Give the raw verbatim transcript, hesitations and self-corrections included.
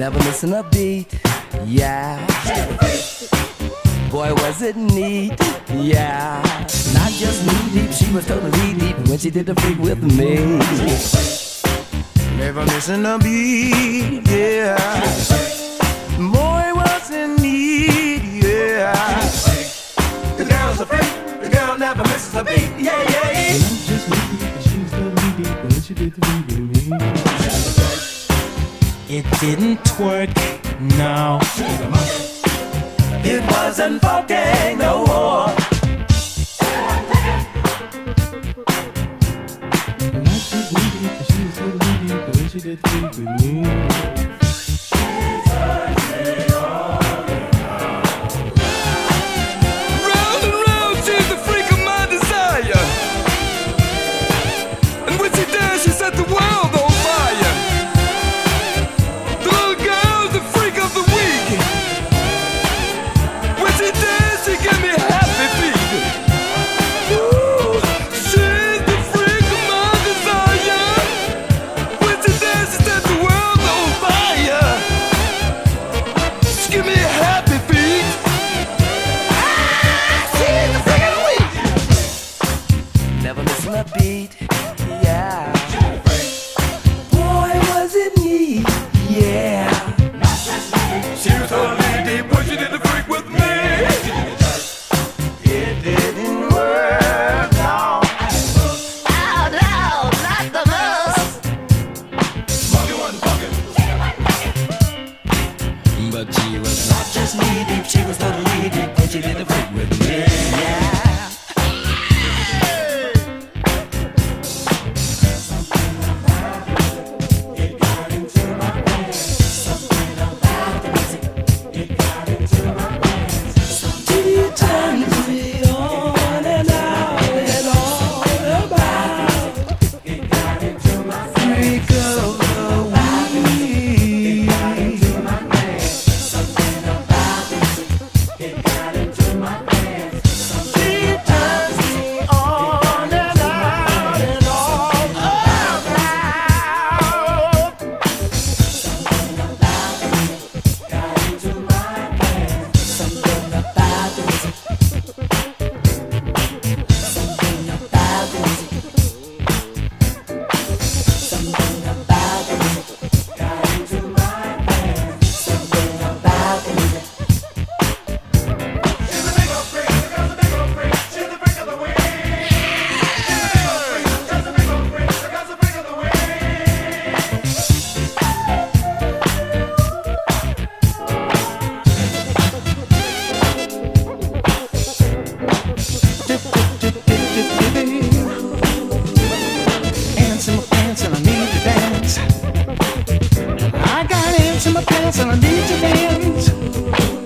never missing a beat. Yeah. Boy, was it neat. Yeah. Not just knee deep, she was totally deep when she did the freak with me. Never missing a beat. Yeah. Boy, was it neat. Yeah. The girl's a freak. The girl never misses a beat. Yeah, yeah, yeah. Not just knee deep, she was totally deep when she did the freak with me. It didn't work, no. It wasn't funky no more. Not just needy, but she was so needy, but when she did things with me. Round and round, she's the freak of my desire. And when she does, she set the world on fire. The little girl's the freak of the week. When she dance, she give me happy feet. Ooh, she's the freak of my desire. When she dance, she set the world on fire. She give me happy feet. Ah, she's the freak of the week. Never missing a beat. Yeah. Boy, was it neat. Yeah. She was totally deep when she did the freak with me. It didn't work. No. Oh no, not the most. Monkey wasn't fucking. But she was not just knee deep, she was totally deep when she did the freak with me. Yeah. She turns me on and out and all about freak of the week. She turns me on and out and all about. Something about the music. Something about the music. Something about the music. Got into my head. Something about the music. She's a big old freak. The girl's a big old freak. She's the freak of the week. She's a big old freak. The girl's a freak of the week. Ants in my pants and I need to dance. I got ants in my pants and I need to dance.